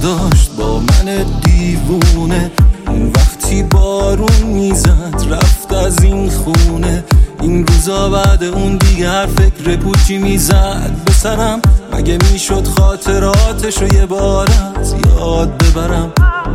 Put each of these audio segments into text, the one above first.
داشت با من دیوونه. اون وقتی بارون میزد رفت از این خونه. این روزا بعد اون دیگه هر فکر پوچی میزد به سرم. مگه میشد خاطراتش رو یه بار از یاد ببرم؟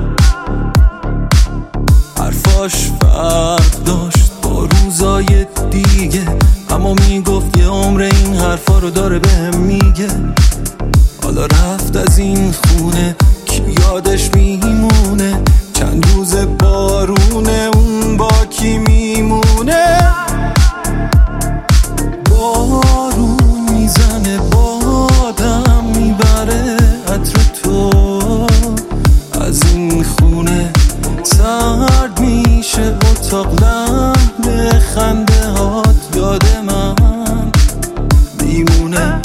حرفاش فرق داشت با روزای دیگه، اما میگفت یه عمر این حرفا رو داره بهم میگه. حالا رفت از این خونه، کی یادش میمونه؟ چند روز بارونه، اون با کی میمونه؟ بارون میزنه، بادم میبره عطر تو از این خونه. سرد میشه اتاق، لحن خنده هات یاد من میمونه.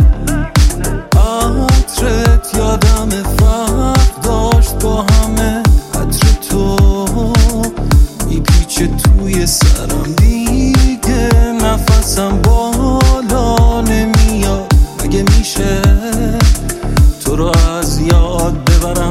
عطرت یادم فرق داشت با همه. عطر تو میپیچه توی سرم، دیگه نفسم بالا نمیاد. مگه میشه تو رو از یاد ببرم؟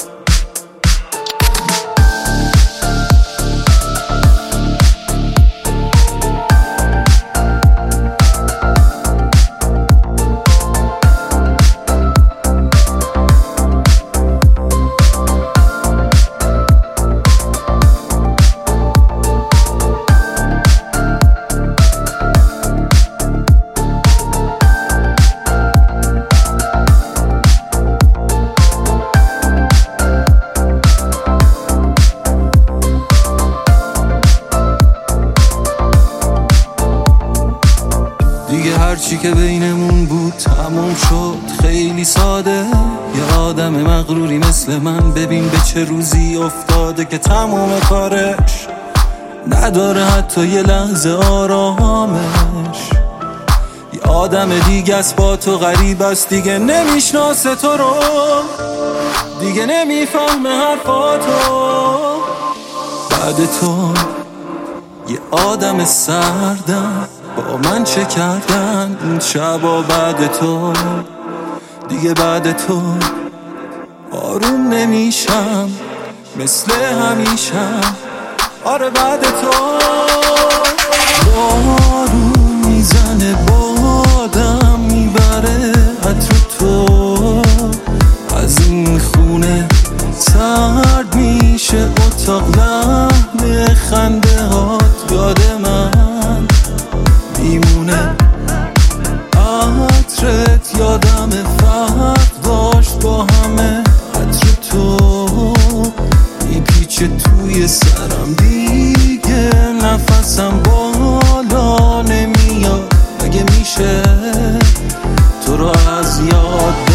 دیگه هرچی که بینمون بود تموم شد، خیلی ساده. یه آدم مغروری مثل من ببین به چه روزی افتاده که تموم کارش نداره حتی یه لحظه آرامش. یه آدم دیگه است با تو غریب است، دیگه نمیشناسه تو رو، دیگه نمیفهمه حرفاتو. بعد تو یه آدم سردم، با من چه کردن این شبا؟ بعد تو دیگه بعد تو آروم نمیشم مثل همیشم. آره بعد تو بارون میزنه، بادم میبره عطر تو از این خونه. سرد میشه اتاق، لحن خنده هات یاد من میمونه. عطرت یادم فرق داشت با همه. عطر تو میپیچه توی سرم، دیگه نفسم بالا نمیاد. مگه میشه تو رو از یاد